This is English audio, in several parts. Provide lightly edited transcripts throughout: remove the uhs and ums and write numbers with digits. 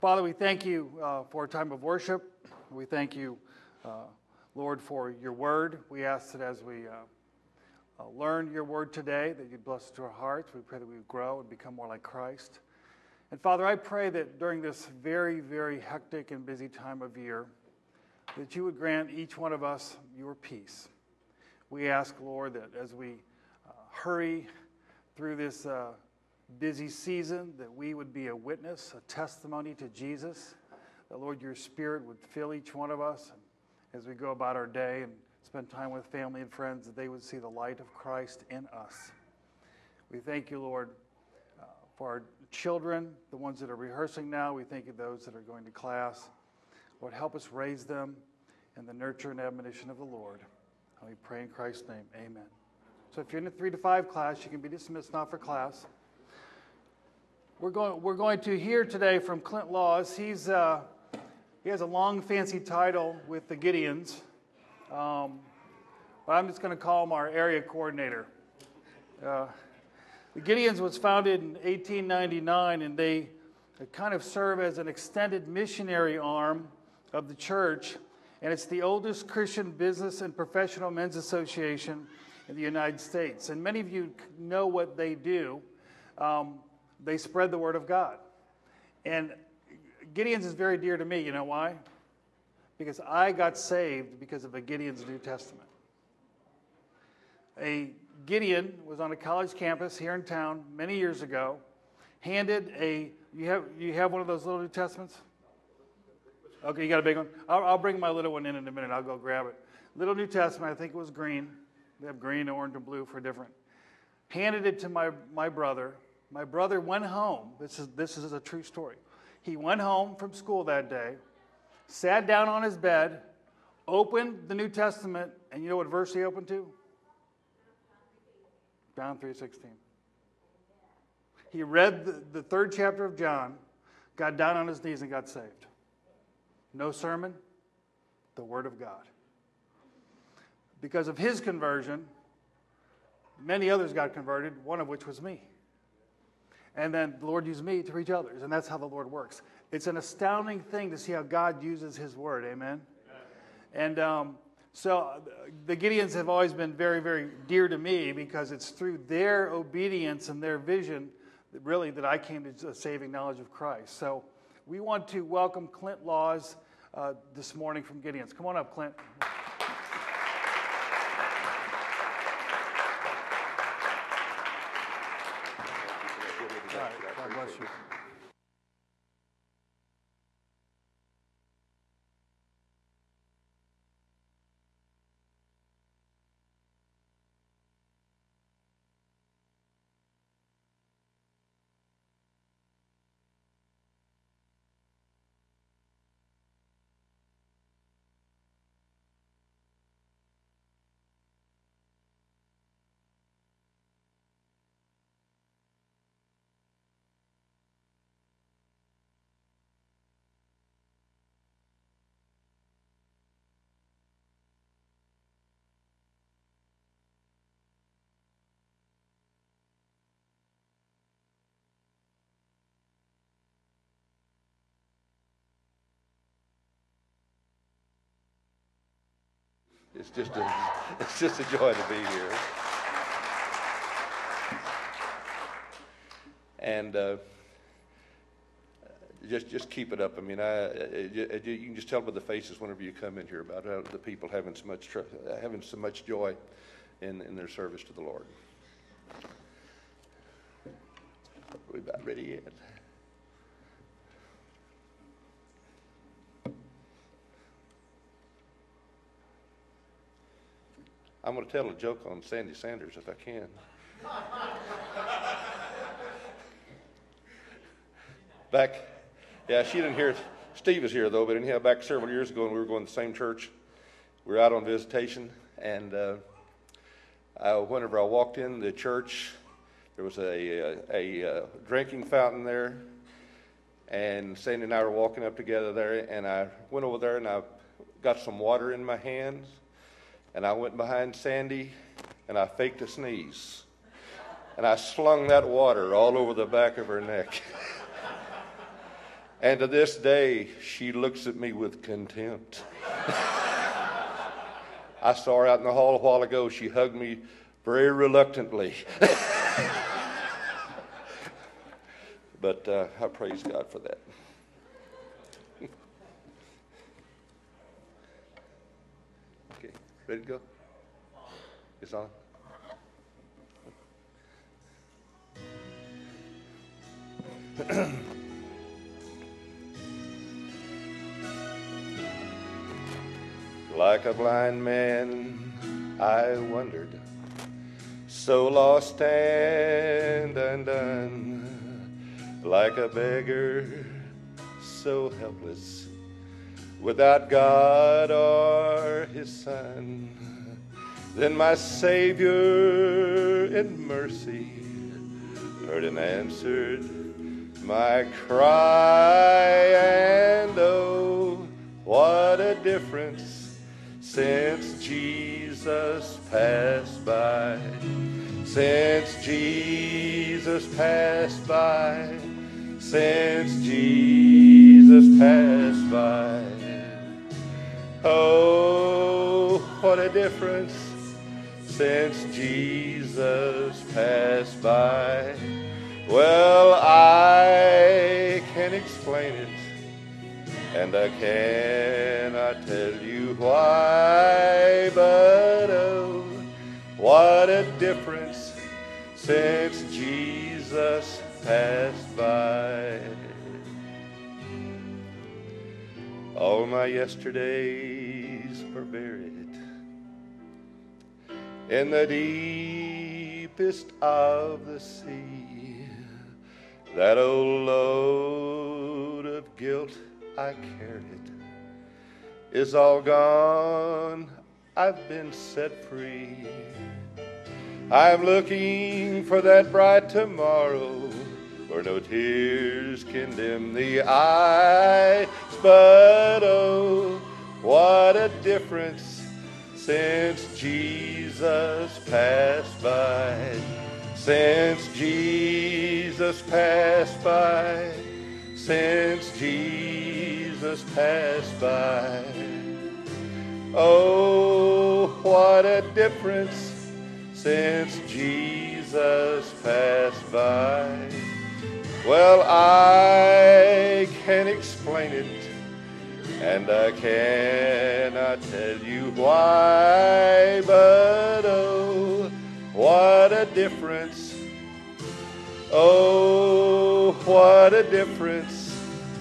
Father, we thank you for a time of worship. We thank you, Lord, for your word. We ask that as we learn your word today, that you'd bless it to our hearts. We pray that we would grow and become more like Christ. And Father, I pray that during this very, very hectic and busy time of year, that you would grant each one of us your peace. We ask, Lord, that as we hurry through this busy season, that we would be a witness, a testimony to Jesus, that, Lord, your Spirit would fill each one of us as we go about our day and spend time with family and friends, that they would see the light of Christ in us. We thank you, Lord, for our children, the ones that are rehearsing now. We thank you those that are going to class. Lord, help us raise them in the nurture and admonition of the Lord. And we pray in Christ's name, amen. So if you're in the 3 to 5 class, you can be dismissed now for class. We're going to hear today from Clint Laws. He has a long, fancy title with the Gideons, but I'm just going to call him our area coordinator. The Gideons was founded in 1899, and they kind of serve as an extended missionary arm of the church, and it's the oldest Christian business and professional men's association in the United States. And many of you know what they do. They spread the word of God. And Gideon's is very dear to me. You know why? Because I got saved because of a Gideon's New Testament. A Gideon was on a college campus here in town many years ago, handed you have one of those little New Testaments? Okay, you got a big one? I'll bring my little one in a minute. I'll go grab it. Little New Testament, I think it was green. They have green, orange, and blue for different. Handed it to my brother. My brother went home. This is a true story. He went home from school that day, sat down on his bed, opened the New Testament, and you know what verse he opened to? John 3:16. He read the 3rd chapter of John, got down on his knees, and got saved. No sermon, the Word of God. Because of his conversion, many others got converted, one of which was me. And then the Lord used me to reach others, and that's how the Lord works. It's an astounding thing to see how God uses his word, amen? And so the Gideons have always been very, very dear to me because it's through their obedience and their vision that I came to a saving knowledge of Christ. So we want to welcome Clint Laws this morning from Gideons. Come on up, Clint. God bless you. It's just a joy to be here. And just keep it up. I mean, you can just tell by the faces whenever you come in here about how the people having so much joy in their service to the Lord. Are we about ready yet? I'm going to tell a joke on Sandy Sanders if I can. She didn't hear it. Steve is here, though, but anyhow, back several years ago when we were going to the same church, we were out on visitation, and whenever I walked in the church, there was a drinking fountain there, and Sandy and I were walking up together there, and I went over there, and I got some water in my hands, and I went behind Sandy, and I faked a sneeze. And I slung that water all over the back of her neck. And to this day, she looks at me with contempt. I saw her out in the hall a while ago. She hugged me very reluctantly. But I praise God for that. Okay, ready to go? It's on. Like a blind man, I wandered, so lost and undone. Like a beggar, so helpless, without God or His Son. Then my Savior in mercy heard and answered my cry, and oh, what a difference since Jesus passed by. Since Jesus passed by. Since Jesus passed by. Oh, what a difference since Jesus passed by. Well, I can explain it, and I cannot tell you why, but oh, what a difference since Jesus passed by. All my yesterdays were buried in the deepest of the sea. That old load of guilt I carried is all gone. I've been set free. I'm looking for that bright tomorrow where no tears can dim the eyes. But oh, what a difference since Jesus passed by. Since Jesus passed by. Since Jesus passed by. Oh, what a difference since Jesus passed by. Well, I can explain it, and I cannot tell you why, but oh, what a difference. Oh, what a difference.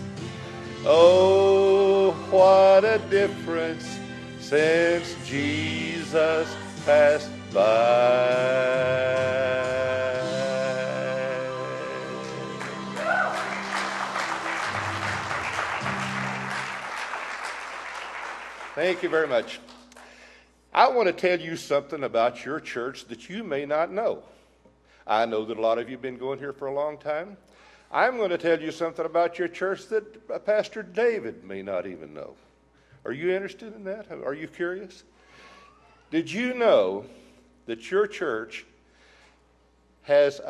Oh, what a difference since Jesus passed by. Thank you very much. I want to tell you something about your church that you may not know. I know that a lot of you have been going here for a long time. I'm going to tell you something about your church that Pastor David may not even know. Are you interested in that? Are you curious? Did you know that your church has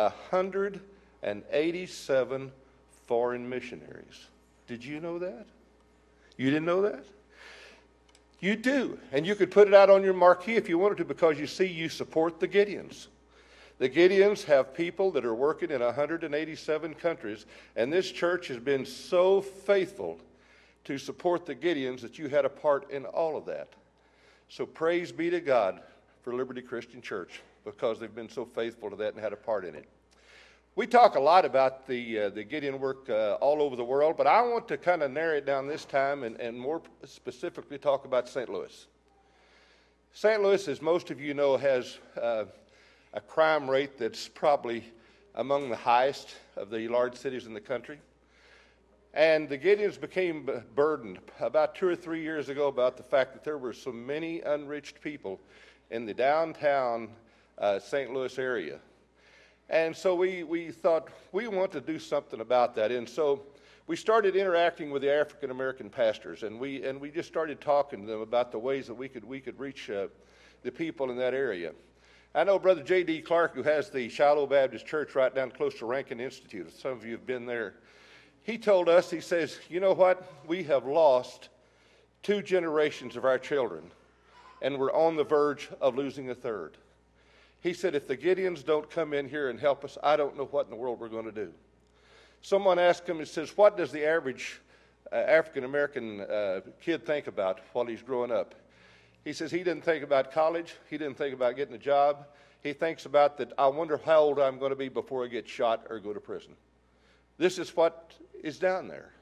187 foreign missionaries? Did you know that? You didn't know that? You do. And you could put it out on your marquee if you wanted to, because you see, you support the Gideons. The Gideons have people that are working in 187 countries, and this church has been so faithful to support the Gideons that you had a part in all of that. So praise be to God for Liberty Christian Church, because they've been so faithful to that and had a part in it. We talk a lot about the Gideon work all over the world, but I want to kind of narrow it down this time and more specifically talk about St. Louis. St. Louis, as most of you know, has a crime rate that's probably among the highest of the large cities in the country. And the Gideons became burdened about 2 or 3 years ago about the fact that there were so many unreached people in the downtown St. Louis area. And so we thought we want to do something about that. And so we started interacting with the African American pastors, and we just started talking to them about the ways that we could reach the people in that area. I know Brother J.D. Clark, who has the Shiloh Baptist Church right down close to Rankin Institute. Some of you have been there. he told us, he says, you know what? We have lost 2 generations of our children, and we're on the verge of losing a third. He said, if the Gideons don't come in here and help us, I don't know what in the world we're going to do. Someone asked him, he says, what does the average African-American kid think about while he's growing up? He says he didn't think about college. He didn't think about getting a job. He thinks about that, I wonder how old I'm going to be before I get shot or go to prison. This is what is down there.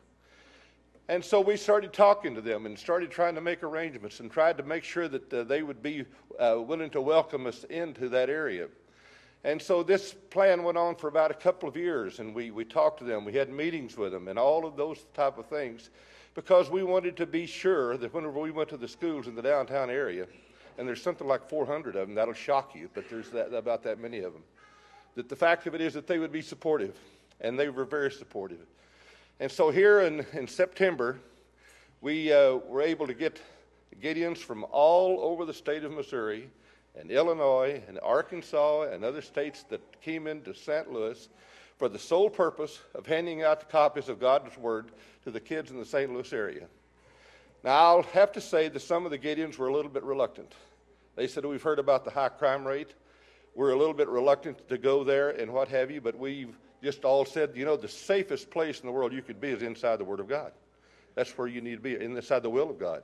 And so we started talking to them and started trying to make arrangements and tried to make sure that they would be willing to welcome us into that area. And so this plan went on for about a couple of years, and we talked to them. We had meetings with them and all of those type of things, because we wanted to be sure that whenever we went to the schools in the downtown area, and there's something like 400 of them, that'll shock you, but there's about that many of them, that the fact of it is that they would be supportive, and they were very supportive. And so here in September, we were able to get Gideons from all over the state of Missouri and Illinois and Arkansas and other states that came into St. Louis for the sole purpose of handing out the copies of God's Word to the kids in the St. Louis area. Now, I'll have to say that some of the Gideons were a little bit reluctant. They said, we've heard about the high crime rate. We're a little bit reluctant to go there and what have you, but we've just all said, you know, the safest place in the world you could be is inside the Word of God. That's where you need to be, inside the will of God.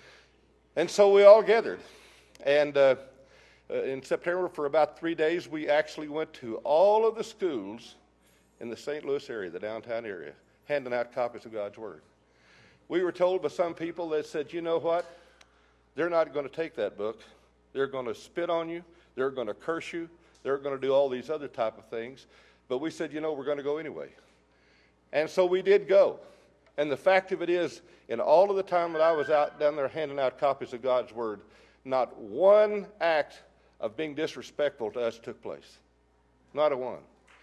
And so we all gathered. And in September, for about 3 days, we actually went to all of the schools in the St. Louis area, the downtown area, handing out copies of God's Word. We were told by some people that said, you know what? They're not going to take that book. They're going to spit on you. They're going to curse you. They're going to do all these other type of things. But we said, you know, we're going to go anyway. And so we did go. And the fact of it is, in all of the time that I was out down there handing out copies of God's Word, not one act of being disrespectful to us took place. Not a one.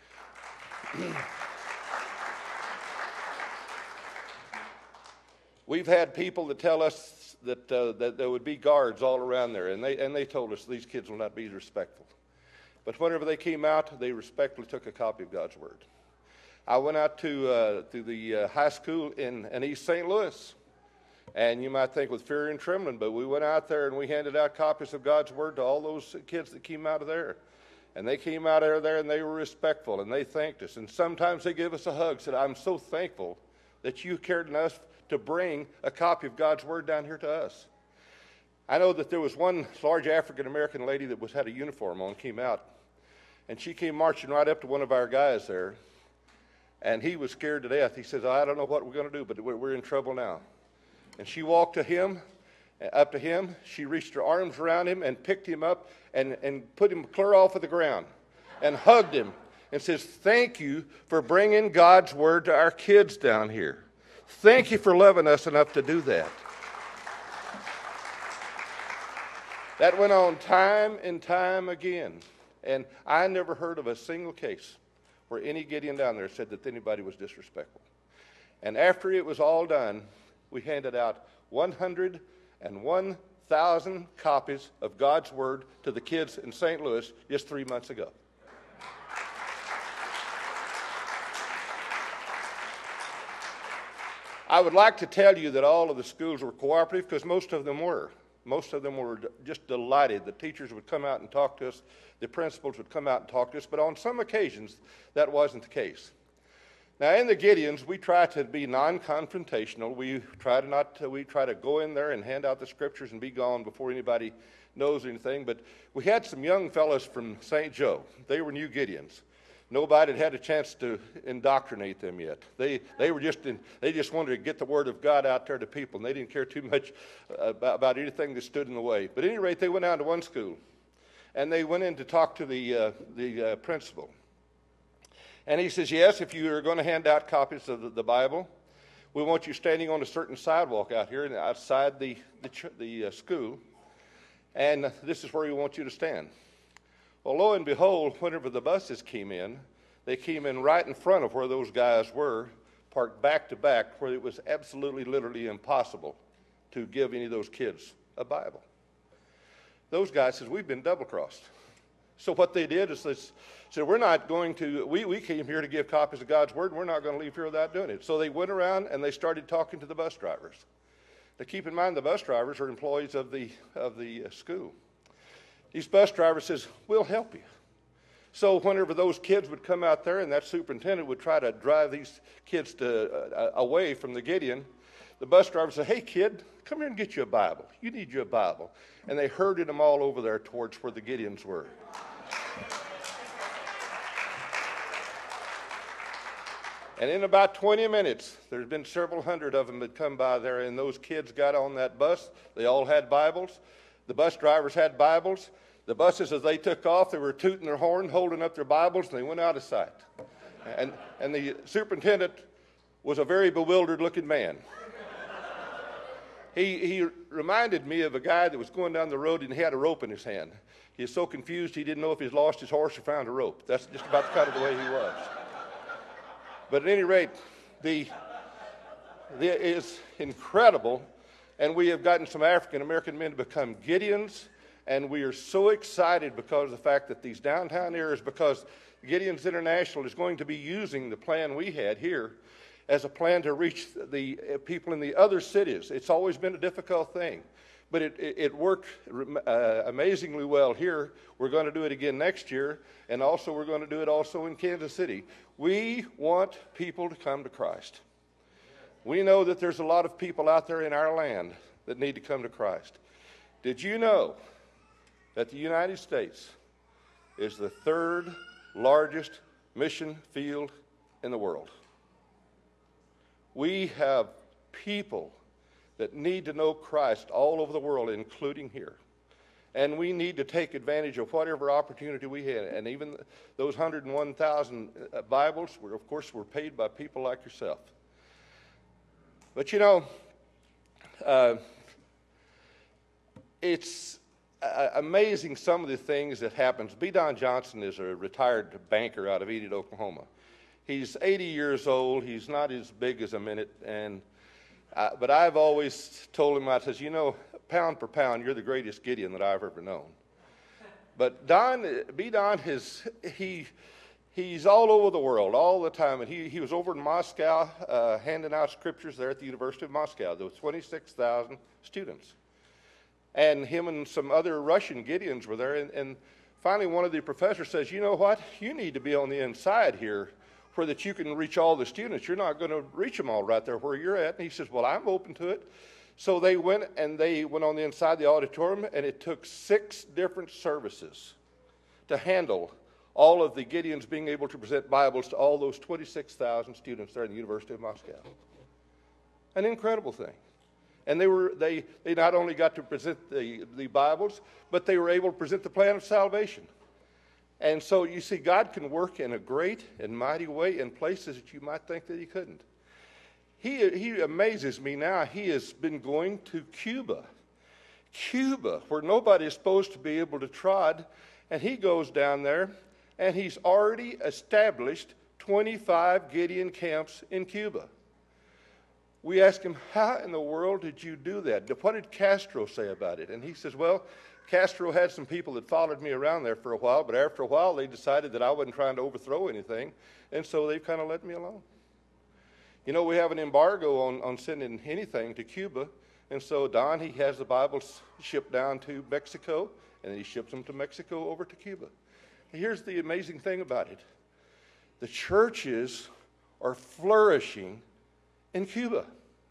We've had people that tell us that there would be guards all around there, and they told us these kids will not be respectful. But whenever they came out, they respectfully took a copy of God's Word. I went out to the high school in East St. Louis, and you might think with fear and trembling, but we went out there and we handed out copies of God's Word to all those kids that came out of there. And they came out of there and they were respectful, and they thanked us. And sometimes they give us a hug, said, I'm so thankful that you cared enough to bring a copy of God's Word down here to us. I know that there was one large African-American lady that had a uniform on, came out, and she came marching right up to one of our guys there, and he was scared to death. He says, I don't know what we're going to do, but we're in trouble now. And she walked to him, up to him. She reached her arms around him and picked him up and put him clear off of the ground and hugged him and says, thank you for bringing God's Word to our kids down here. Thank you for loving us enough to do that. That went on time and time again. And I never heard of a single case where any Gideon down there said that anybody was disrespectful. And after it was all done, we handed out 101,000 copies of God's Word to the kids in St. Louis just 3 months ago. I would like to tell you that all of the schools were cooperative, because most of them were. Most of them were just delighted. The teachers would come out and talk to us. The principals would come out and talk to us. But on some occasions, that wasn't the case. Now, in the Gideons, we try to be non-confrontational. We try to go in there and hand out the scriptures and be gone before anybody knows anything. But we had some young fellows from St. Joe. They were new Gideons. Nobody had a chance to indoctrinate them yet. They just wanted to get the Word of God out there to people, and they didn't care too much about anything that stood in the way. But at any rate, they went down to one school, and they went in to talk to the principal. And he says, yes, if you are going to hand out copies of the Bible, we want you standing on a certain sidewalk out here and outside the school, and this is where we want you to stand. Well, lo and behold, whenever the buses came in, they came in right in front of where those guys were, parked back to back, where it was absolutely, literally impossible to give any of those kids a Bible. Those guys said, we've been double-crossed. So what they did is they said, we're not going to, we came here to give copies of God's Word, and we're not going to leave here without doing it. So they went around and they started talking to the bus drivers. Now keep in mind, the bus drivers are employees of the school. These bus drivers says, we'll help you. So whenever those kids would come out there and that superintendent would try to drive these kids away from the Gideon, the bus driver said, hey, kid, come here and get you a Bible. You need you a Bible. And they herded them all over there towards where the Gideons were. And in about 20 minutes, there's been several hundred of them that come by there, and those kids got on that bus. They all had Bibles. The bus drivers had Bibles. The buses, as they took off, they were tooting their horn, holding up their Bibles, and they went out of sight. And the superintendent was a very bewildered-looking man. He reminded me of a guy that was going down the road, and he had a rope in his hand. He was so confused he didn't know if he'd lost his horse or found a rope. That's just about the kind of the way he was. But at any rate, it is incredible, and we have gotten some African-American men to become Gideons, and we are so excited because of the fact that these downtown areas, because Gideons International is going to be using the plan we had here as a plan to reach the people in the other cities. It's always been a difficult thing, but it worked amazingly well here. We're going to do it again next year, and also we're going to do it also in Kansas City. We want people to come to Christ. We know that there's a lot of people out there in our land that need to come to Christ. Did you know that the United States is the third largest mission field in the world? We have people that need to know Christ all over the world, including here. And we need to take advantage of whatever opportunity we have. And even those 101,000 Bibles, of course, were paid by people like yourself. But you know, it's amazing some of the things that happens. B. Don Johnson is a retired banker out of Enid, Oklahoma. He's 80 years old. He's not as big as a minute, but I've always told him, I says, you know, pound for pound, you're the greatest Gideon that I've ever known. But B. Don, he's all over the world all the time, and he was over in Moscow handing out scriptures there at the University of Moscow. There were 26,000 students. And him and some other Russian Gideons were there, and finally one of the professors says, you know what, you need to be on the inside here where that you can reach all the students. You're not going to reach them all right there where you're at. And he says, well, I'm open to it. So they went on the inside of the auditorium, and it took 6 different services to handle all of the Gideons being able to present Bibles to all those 26,000 students there in the University of Moscow. An incredible thing. And they not only got to present the Bibles, but they were able to present the plan of salvation. And so you see, God can work in a great and mighty way in places that you might think that he couldn't. He amazes me now. He has been going to Cuba, where nobody is supposed to be able to trod, and he goes down there, and he's already established 25 Gideon camps in Cuba. We asked him, how in the world did you do that? What did Castro say about it? And he says, well, Castro had some people that followed me around there for a while, but after a while they decided that I wasn't trying to overthrow anything, and so they've kind of let me alone. You know, we have an embargo on sending anything to Cuba, and so Don, he has the Bibles shipped down to Mexico, and he ships them to Mexico over to Cuba. And here's the amazing thing about it. The churches are flourishing in Cuba.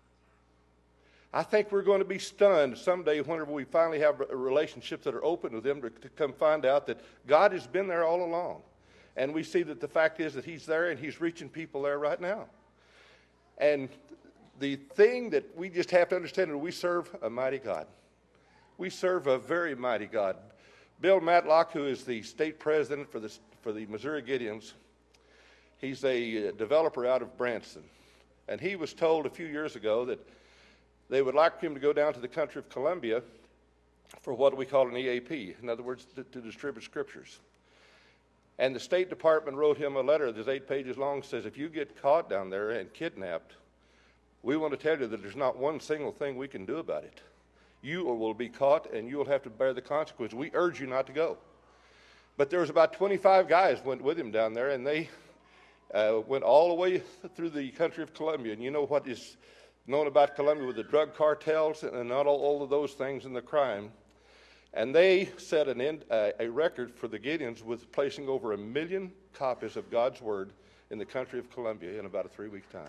I think we're going to be stunned someday whenever we finally have relationships that are open with them to come find out that God has been there all along. And we see that the fact is that he's there and he's reaching people there right now. And the thing that we just have to understand is we serve a mighty God. We serve a very mighty God. Bill Matlock, who is the state president for the Missouri Gideons, he's a developer out of Branson. And he was told a few years ago that they would like him to go down to the country of Colombia for what we call an EAP, in other words, to distribute scriptures. And the State Department wrote him a letter that's 8 pages long, says, if you get caught down there and kidnapped, we want to tell you that there's not one single thing we can do about it. You will be caught and you will have to bear the consequences. We urge you not to go. But there was about 25 guys went with him down there, and they went all the way through the country of Colombia. And you know what is known about Colombia with the drug cartels and all of those things and the crime. And they set a record for the Gideons with placing over 1 million copies of God's Word in the country of Colombia in about a 3-week time.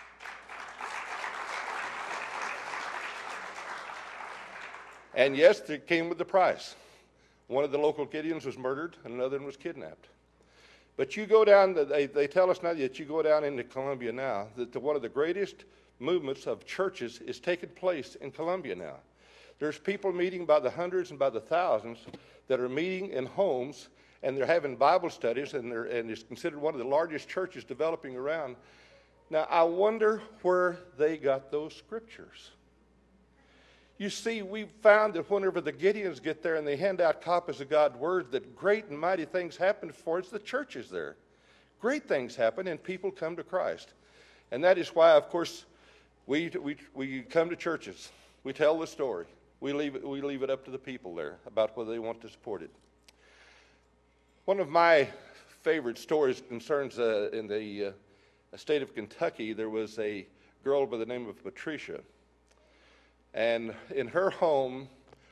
And yes, it came with the price. One of the local Gideons was murdered, and another one was kidnapped. But you go down, they tell us now that you go down into Colombia now, that one of the greatest movements of churches is taking place in Colombia now. There's people meeting by the hundreds and by the thousands that are meeting in homes, and they're having Bible studies, and it's considered one of the largest churches developing around. Now, I wonder where they got those scriptures. You see, we found that whenever the Gideons get there and they hand out copies of God's Word, that great and mighty things happen for us. The church is there. Great things happen, and people come to Christ. And that is why, of course, we come to churches. We tell the story. We leave it up to the people there about whether they want to support it. One of my favorite stories concerns in the state of Kentucky. There was a girl by the name of Patricia. And in her home,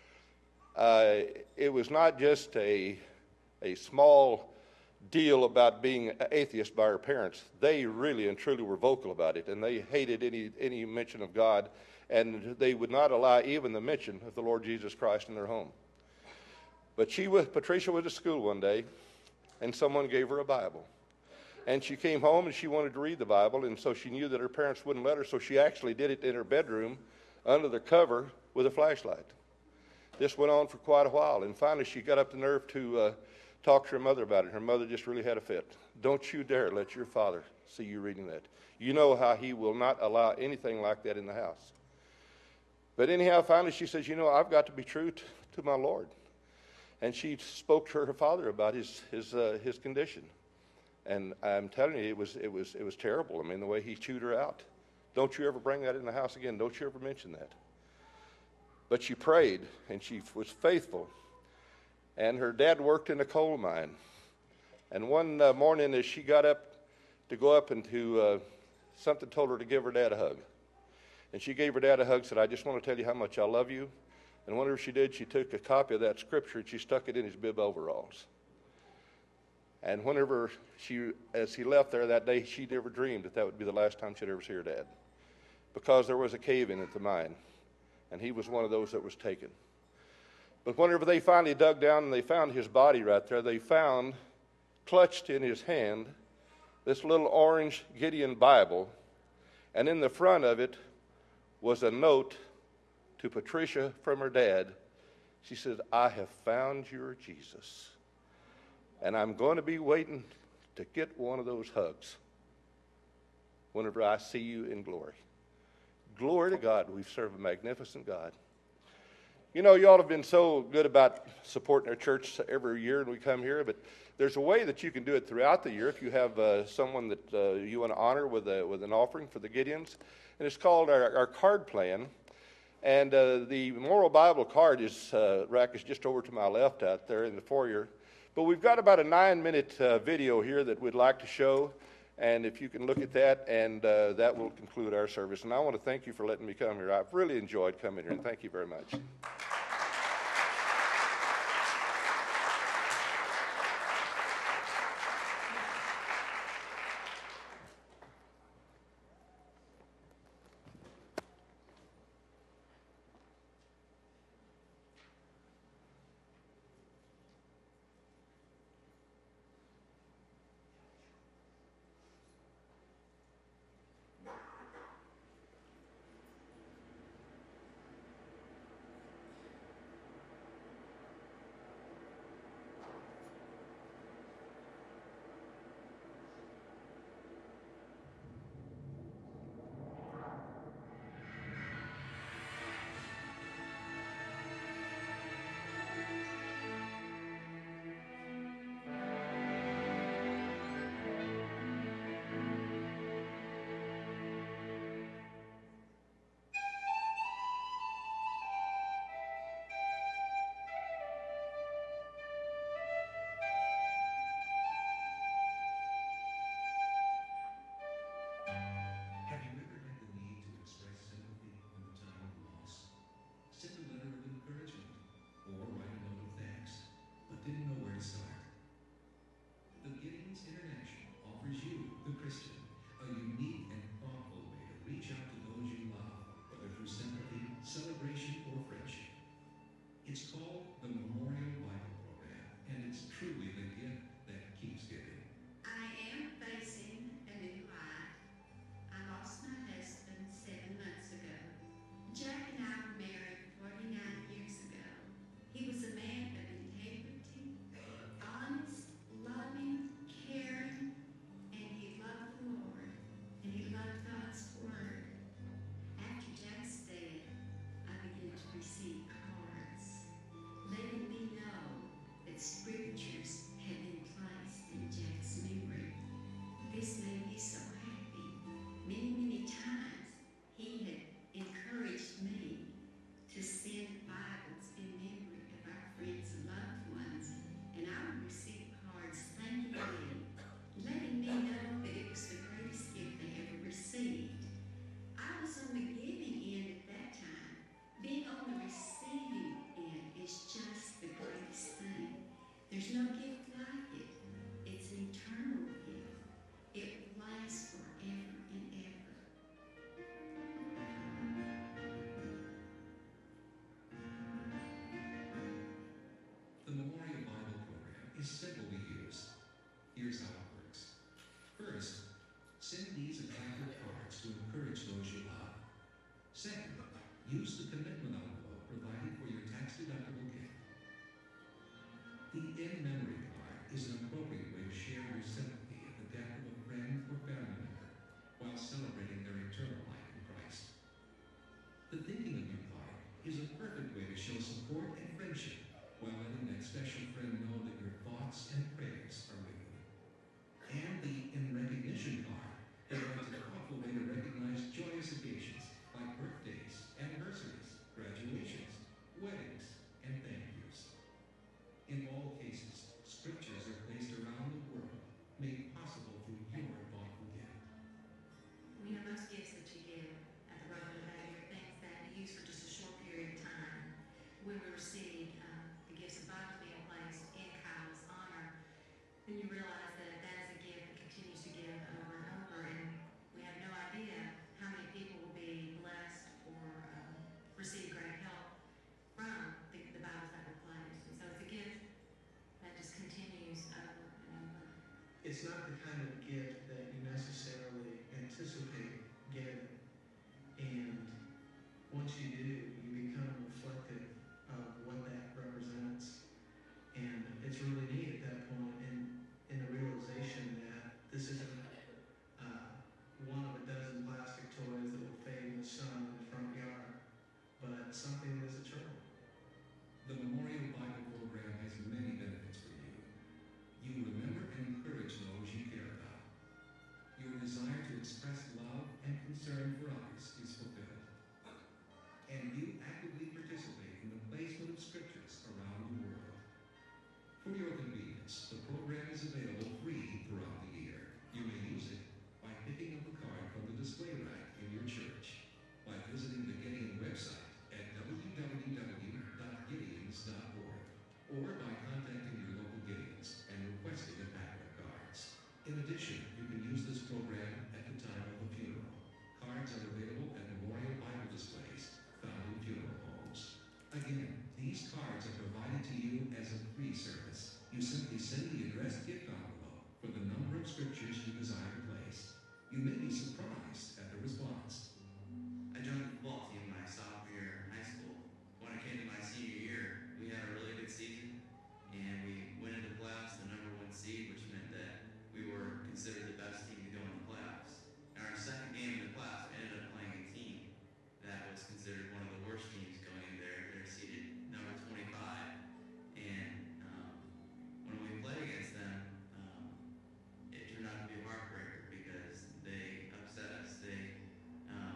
it was not just a small deal about being an atheist by her parents. They really and truly were vocal about it, and they hated any mention of God, and they would not allow even the mention of the Lord Jesus Christ in their home. But Patricia was at school one day, and someone gave her a Bible. And she came home, and she wanted to read the Bible, and so she knew that her parents wouldn't let her, so she actually did it in her bedroom under the cover with a flashlight. This went on for quite a while, and finally she got up the nerve to talk to her mother about it. Her mother just really had a fit. Don't you dare let your father see you reading that. You know how he will not allow anything like that in the house. But anyhow, finally she says, I've got to be true to my Lord. And she spoke to her father about his condition. And I'm telling you, it was terrible. I mean, the way he chewed her out. Don't you ever bring that in the house again. Don't you ever mention that. But she prayed, and she was faithful. And her dad worked in a coal mine. And one morning as she got up to go up into something told her to give her dad a hug. And she gave her dad a hug, said, I just want to tell you how much I love you. And whenever she did, she took a copy of that scripture and she stuck it in his bib overalls. And whenever as he left there that day, she never dreamed that would be the last time she'd ever see her dad. Because there was a cave-in at the mine, and he was one of those that was taken. But whenever they finally dug down and they found his body right there, they found, clutched in his hand, this little orange Gideon Bible, and in the front of it was a note to Patricia from her dad. She said, I have found your Jesus, and I'm going to be waiting to get one of those hugs whenever I see you in glory. Glory to God. We serve a magnificent God. You all have been so good about supporting our church every year, and we come here, but there's a way that you can do it throughout the year if you have someone that you want to honor with an offering for the Gideons. And it's called our card plan. And the Memorial Bible card rack is just over to my left out there in the foyer. But we've got about a 9-minute video here that we'd like to show. And if you can look at that, and that will conclude our service. And I want to thank you for letting me come here. I've really enjoyed coming here, and thank you very much. Use the commitment envelope provided for your tax-deductible gift. The in-memory card is an appropriate way to share your sympathy at the death of a friend or family member while celebrating their eternal life in Christ. The thinking of you card is a perfect way to show support and friendship while letting that special friend know that your thoughts and prayers are with you. And the in recognition card provides a thoughtful way to recognize joyous occasions like birthdays, anniversaries, graduations, weddings, and thank yous. In all cases, scriptures are placed around the world, made possible through your thoughtful gift. You know, most gifts that you give at the Road of Baby are things that you use for just a short period of time. When we received the gifts of Bibles being placed in Kyle's honor, then you realize that that is a gift that continues to give over and over, and we have no idea how many people will be blessed or receive great help from the Bibles that were placed. And so it's a gift that just continues over and over. It's not the kind of gift that you necessarily anticipate getting. And once you do, you become reflective of what that represents. And it's really neat at that point in the realization that this isn't one of a dozen plastic toys that will fade in the sun in the front yard, but something that's eternal. The Memorial Bible Program has many benefits for you. You remember and encourage those you care about. Your desire to express love and concern for others is fulfilled. And you actively participate in the placement of scriptures around the world. For your convenience, the program is available free throughout the year. You may use it by picking up a card from the display rack in your church, by visiting the Gideon website at www.gideons.org, or by contacting your local Gideons and requesting a pack of cards. In addition, you can use this program at the time of a funeral. Cards are available at Memorial Bible displays found in funeral homes. Again, these cards are provided to you as a free service. You simply send the addressed gift envelope for the number of scriptures you desire to place. You may be surprised at the response. I joined the football team my sophomore year in high school. When I came to my senior year, we had a really good season, and we went into the playoffs, the #1 seed, which meant that we were considered the best team to go in the playoffs. In our second game in the playoffs, we ended up playing a team that was considered one of the worst teams going in there. They're seeded number 25, and when we played against them, it turned out to be a heartbreaker because they upset us. They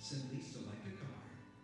simply select a card.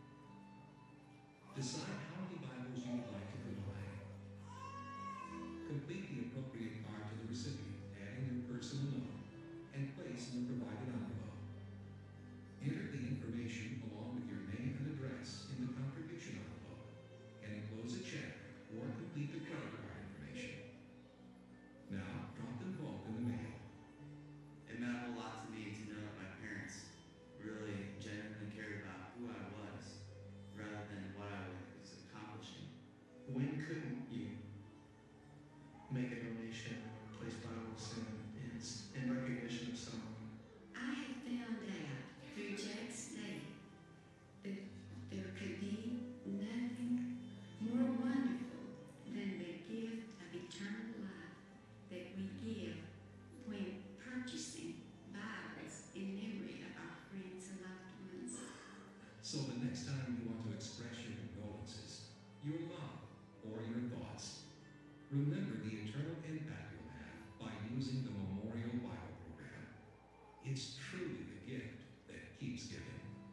Decide how many Bibles you would like to provide. Complete the appropriate card to the recipient, adding your personal note, and place in the provided envelope. Enter the information along with your name and address in the contribution envelope, and enclose a check or complete the credit card information. Now, drop the envelope in the mail. It meant a whole lot to me to know that my parents really genuinely cared about who I was rather than what I was accomplishing. When couldn't you make a donation or place Bibles in recognition of someone? I have found out through Jack's study that there could be nothing more wonderful than the gift of eternal life that we give when purchasing Bibles in memory of our friends and loved ones. So the next time you want to express your condolences, your love, or your thoughts, remember the eternal impact you'll have by using the Memorial Bible Program. It's truly the gift that keeps giving.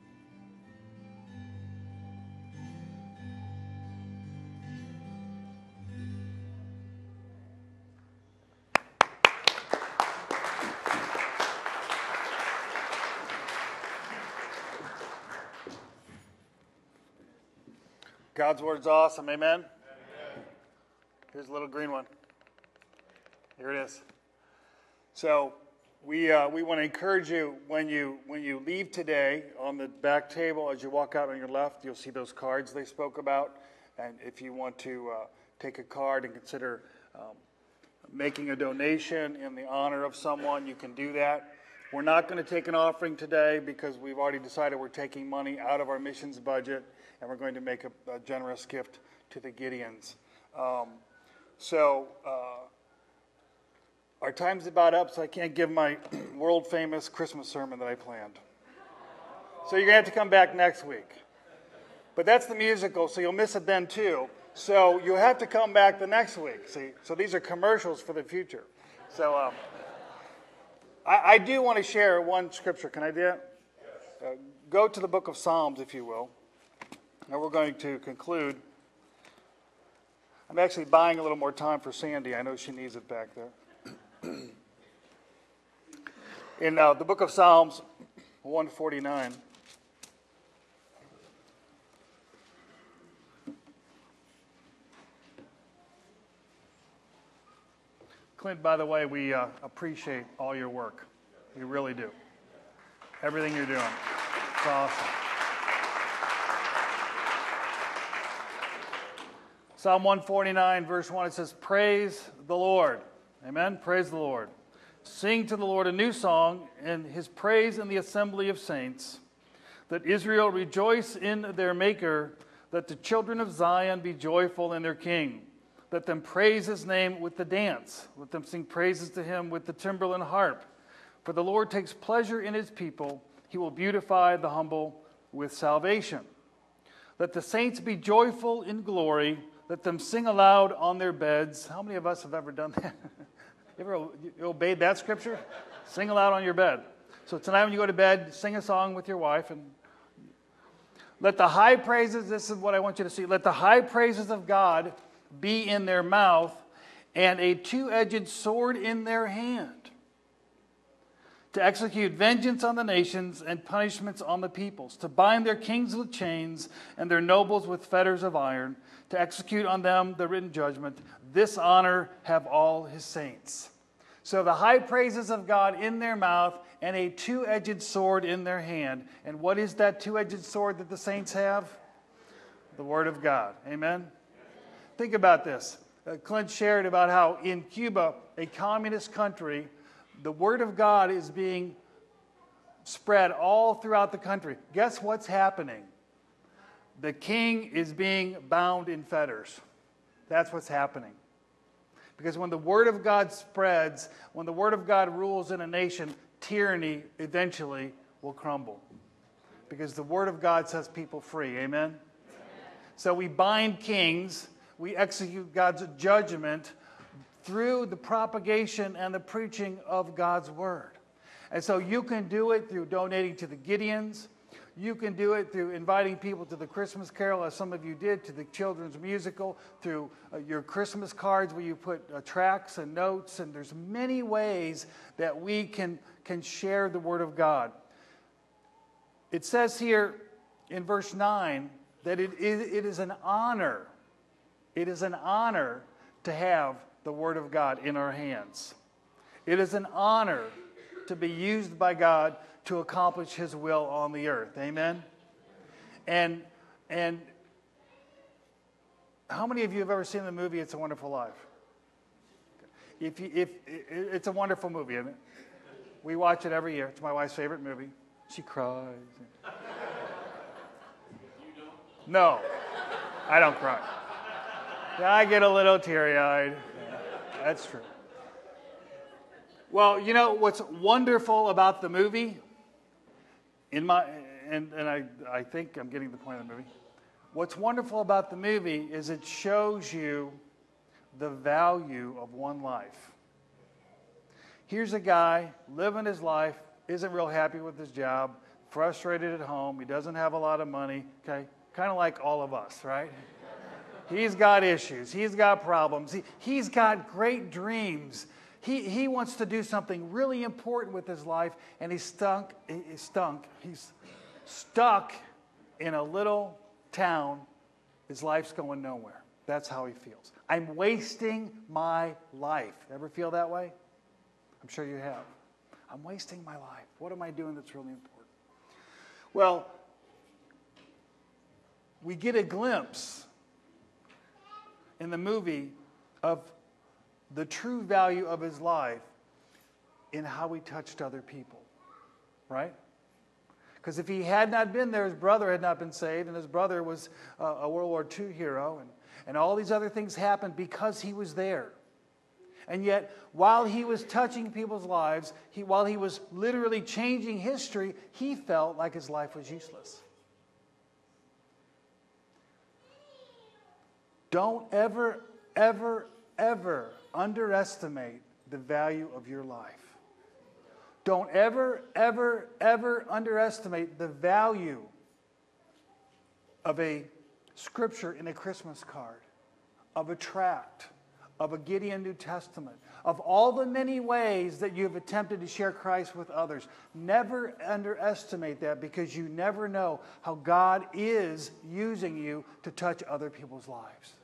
God's word's awesome. Amen? Here's a little green one. Here it is. So we want to encourage you when you leave today, on the back table as you walk out on your left, you'll see those cards they spoke about. And if you want to take a card and consider making a donation in the honor of someone, you can do that. We're not going to take an offering today because we've already decided we're taking money out of our missions budget, and we're going to make a generous gift to the Gideons. Our time's about up, so I can't give my world-famous Christmas sermon that I planned. So you're going to have to come back next week. But that's the musical, so you'll miss it then too. So you'll have to come back the next week. See, so these are commercials for the future. So I do want to share one scripture. Can I do that? Go to the book of Psalms, if you will. And we're going to conclude. I'm actually buying a little more time for Sandy. I know she needs it back there. In the book of Psalms 149. Clint, by the way, we appreciate all your work. We really do. Everything you're doing. It's awesome. Psalm 149, verse 1, it says, "Praise the Lord." Amen? Praise the Lord. "Sing to the Lord a new song, and his praise in the assembly of saints. Let Israel rejoice in their Maker. Let the children of Zion be joyful in their King. Let them praise his name with the dance. Let them sing praises to him with the timbrel and harp. For the Lord takes pleasure in his people. He will beautify the humble with salvation. Let the saints be joyful in glory. Let them sing aloud on their beds." How many of us have ever done that? You obeyed that scripture? Sing aloud on your bed. So tonight when you go to bed, sing a song with your wife. And let the high praises, this is what I want you to see. Let the high praises of God be in their mouth and a two-edged sword in their hand, to execute vengeance on the nations and punishments on the peoples, to bind their kings with chains and their nobles with fetters of iron, to execute on them the written judgment. This honor have all his saints. So the high praises of God in their mouth and a two-edged sword in their hand. And what is that two-edged sword that the saints have? The Word of God. Amen? Think about this. Clint shared about how in Cuba, a communist country, the Word of God is being spread all throughout the country. Guess what's happening? The king is being bound in fetters. That's what's happening. Because when the Word of God spreads, when the Word of God rules in a nation, tyranny eventually will crumble. Because the Word of God sets people free. Amen? So we bind kings. We execute God's judgment through the propagation and the preaching of God's Word. And so you can do it through donating to the Gideons. You can do it through inviting people to the Christmas Carol, as some of you did, to the children's musical, through your Christmas cards where you put tracts and notes, and there's many ways that we can share the Word of God. It says here in verse 9 that it is an honor. It is an honor to have the Word of God in our hands. It is an honor to be used by God to accomplish His will on the earth. Amen? And how many of you have ever seen the movie It's a Wonderful Life? If it's a wonderful movie, isn't it? We watch it every year. It's my wife's favorite movie. She cries. You don't? No, I don't cry. I get a little teary-eyed. That's true. Well, you know what's wonderful about the movie? I think I'm getting the point of the movie. What's wonderful about the movie is it shows you the value of one life. Here's a guy living his life, isn't real happy with his job, frustrated at home, he doesn't have a lot of money, okay? Kind of like all of us, right? He's got issues, he's got problems, he's got great dreams. He wants to do something really important with his life, and he's stuck in a little town. His life's going nowhere. That's how he feels. I'm wasting my life. Ever feel that way? I'm sure you have. I'm wasting my life. What am I doing that's really important? Well, we get a glimpse in the movie of the true value of his life in how he touched other people, right? Because if he had not been there, his brother had not been saved, and his brother was a World War II hero, and all these other things happened because he was there. And yet, while he was touching people's lives, while he was literally changing history, he felt like his life was useless. Don't ever, ever, ever underestimate the value of your life. Don't ever, ever, ever underestimate the value of a scripture in a Christmas card, of a tract, of a Gideon New Testament, of all the many ways that you have attempted to share Christ with others. Never underestimate that, because you never know how God is using you to touch other people's lives.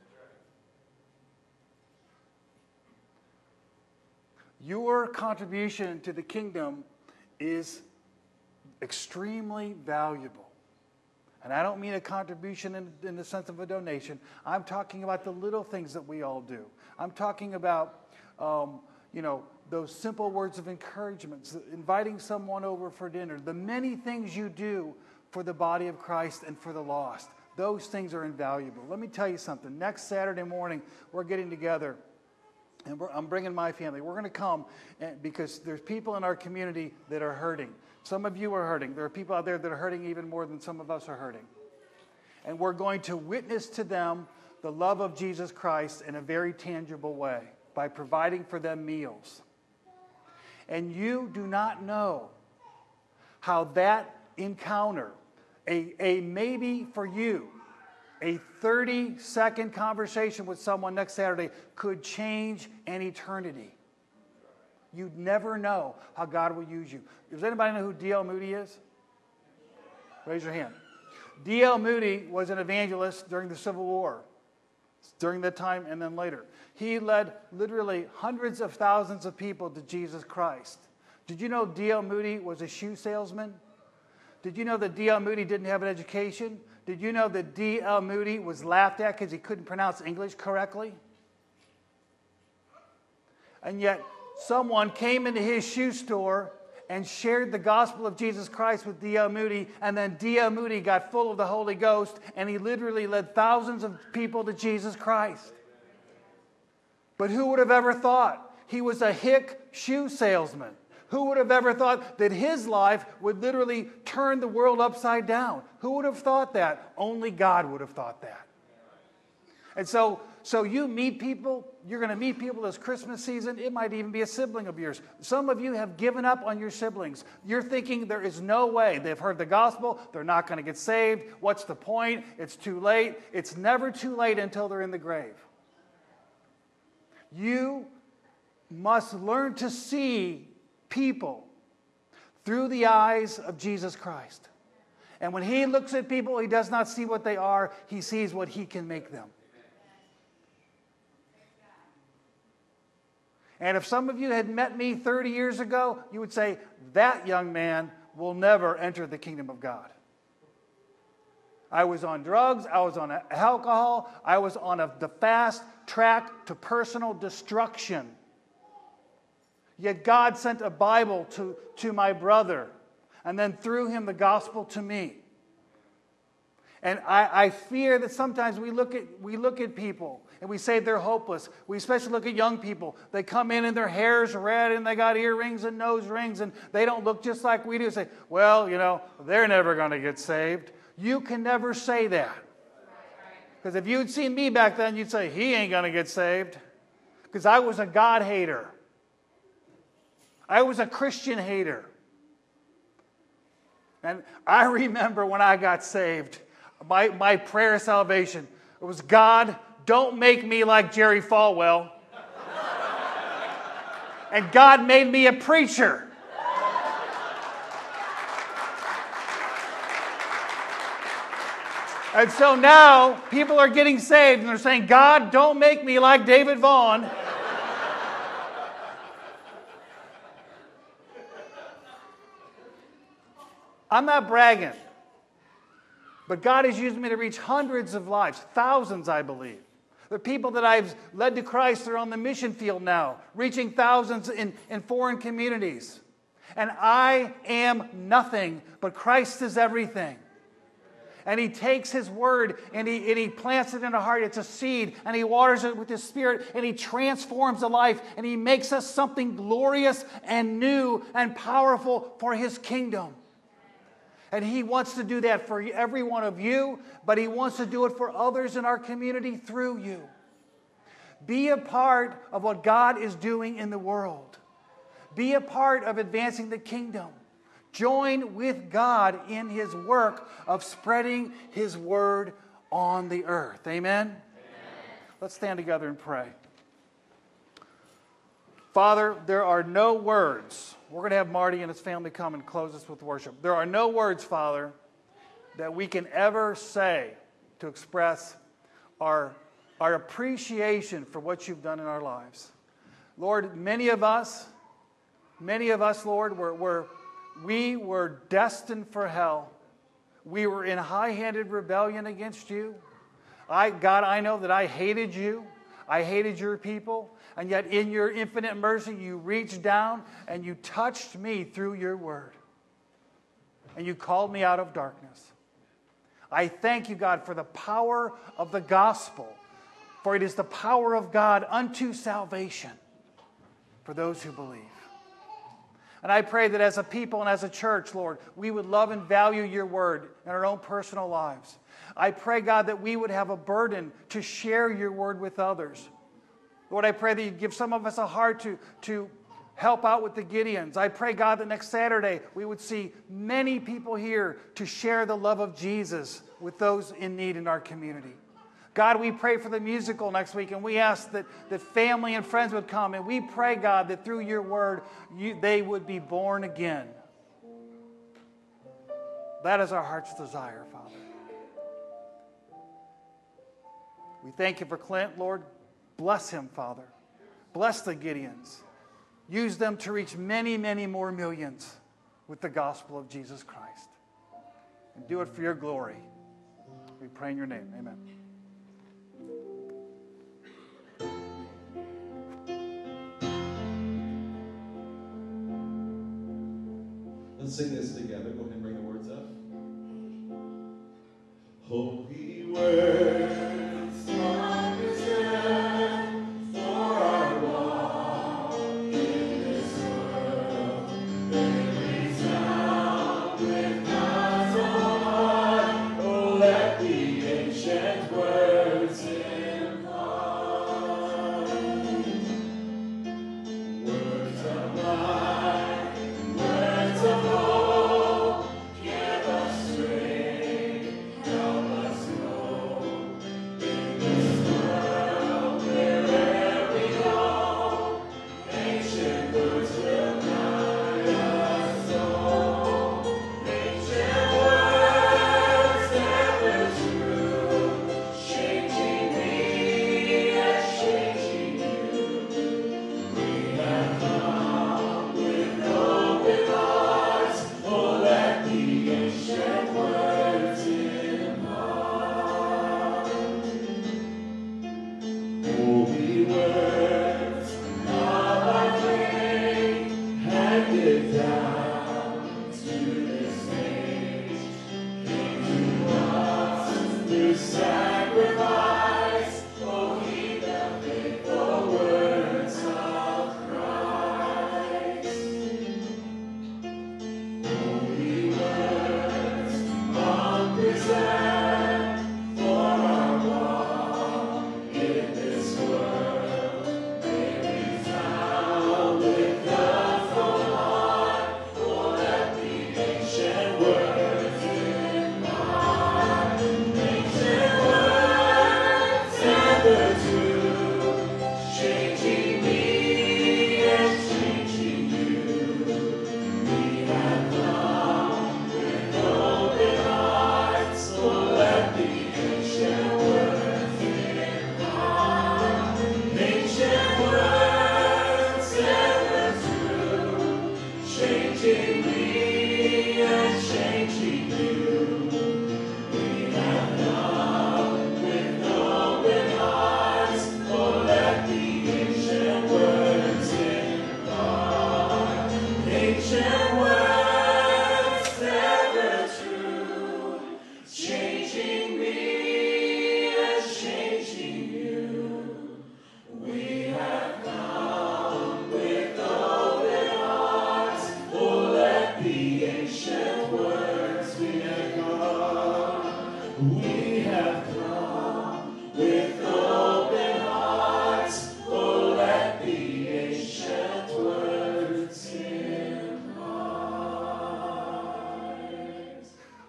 Your contribution to the kingdom is extremely valuable. And I don't mean a contribution in the sense of a donation. I'm talking about the little things that we all do. I'm talking about, those simple words of encouragement, inviting someone over for dinner, the many things you do for the body of Christ and for the lost. Those things are invaluable. Let me tell you something. Next Saturday morning, we're getting together. And I'm bringing my family. We're going to come because there's people in our community that are hurting. Some of you are hurting. There are people out there that are hurting even more than some of us are hurting. And we're going to witness to them the love of Jesus Christ in a very tangible way by providing for them meals. And you do not know how that encounter, a maybe for you, a 30-second conversation with someone next Saturday could change an eternity. You'd never know how God will use you. Does anybody know who D.L. Moody is? Raise your hand. D.L. Moody was an evangelist during the Civil War, during that time and then later. He led literally hundreds of thousands of people to Jesus Christ. Did you know D.L. Moody was a shoe salesman? Did you know that D.L. Moody didn't have an education? Did you know that D.L. Moody was laughed at because he couldn't pronounce English correctly? And yet, someone came into his shoe store and shared the gospel of Jesus Christ with D.L. Moody, and then D.L. Moody got full of the Holy Ghost, and he literally led thousands of people to Jesus Christ. But who would have ever thought? He was a hick shoe salesman. Who would have ever thought that his life would literally turn the world upside down? Who would have thought that? Only God would have thought that. And so you meet people, You're going to meet people this Christmas season. It might even be a sibling of yours. Some of you have given up on your siblings. You're thinking there is no way. They've heard the gospel. They're not going to get saved. What's the point? It's too late. It's never too late until they're in the grave. You must learn to see people through the eyes of Jesus Christ. And when he looks at people, he does not see what they are. He sees what he can make them. And if some of you had met me 30 years ago, you would say, that young man will never enter the kingdom of God. I was on drugs. I was on alcohol. I was on the fast track to personal destruction. Yet God sent a Bible to my brother, and then through him the gospel to me. And I fear that sometimes we look at people and we say they're hopeless. We especially look at young people. They come in and their hair's red and they got earrings and nose rings and they don't look just like we do. Say, well, they're never going to get saved. You can never say that. Because if you'd seen me back then, you'd say, he ain't going to get saved. Because I was a God hater. I was a Christian hater. And I remember when I got saved, my prayer of salvation, it was, God, don't make me like Jerry Falwell. And God made me a preacher. And so now people are getting saved and they're saying, God, don't make me like David Vaughn. I'm not bragging. But God has used me to reach hundreds of lives, thousands, I believe. The people that I've led to Christ are on the mission field now, reaching thousands in foreign communities. And I am nothing, but Christ is everything. And he takes his word and he plants it in a heart. It's a seed. And he waters it with his Spirit. And he transforms a life. And he makes us something glorious and new and powerful for his kingdom. And he wants to do that for every one of you, but he wants to do it for others in our community through you. Be a part of what God is doing in the world. Be a part of advancing the kingdom. Join with God in his work of spreading his word on the earth. Amen? Amen. Let's stand together and pray. Father, there are no words. We're going to have Marty and his family come and close us with worship. There are no words, Father, that we can ever say to express our appreciation for what you've done in our lives. Lord, many of us, Lord, we were destined for hell. We were in high-handed rebellion against you. God, I know that I hated you. I hated your people. And yet in your infinite mercy, you reached down and you touched me through your word. And you called me out of darkness. I thank you, God, for the power of the gospel. For it is the power of God unto salvation for those who believe. And I pray that as a people and as a church, Lord, we would love and value your word in our own personal lives. I pray, God, that we would have a burden to share your word with others. Lord, I pray that you'd give some of us a heart to help out with the Gideons. I pray, God, that next Saturday we would see many people here to share the love of Jesus with those in need in our community. God, we pray for the musical next week, and we ask that family and friends would come. And we pray, God, that through your word, they would be born again. That is our heart's desire, Father. We thank you for Clint, Lord. Bless him, Father. Bless the Gideons. Use them to reach many, many more millions with the gospel of Jesus Christ. And do it for your glory. We pray in your name. Amen. Let's sing this together. Go ahead and bring the words up. Holy words from his death, for our walk in this world, they resound with God's own heart. Oh, let the ancient words impart.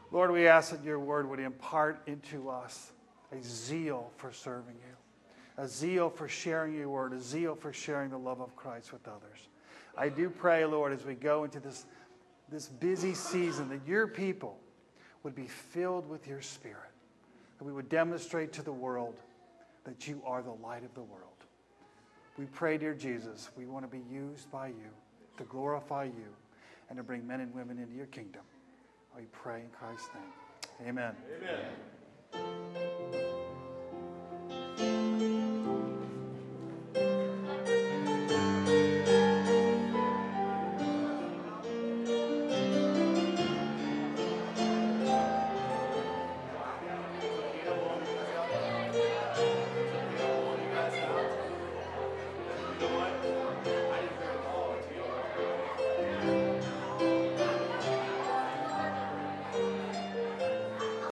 Lord, we ask that your word would impart into us a zeal for serving you, a zeal for sharing your word, a zeal for sharing the love of Christ with others. I do pray, Lord, as we go into this busy season, that your people would be filled with your Spirit, that we would demonstrate to the world that you are the light of the world. We pray, dear Jesus, we want to be used by you to glorify you and to bring men and women into your kingdom. We pray in Christ's name. Amen. Amen.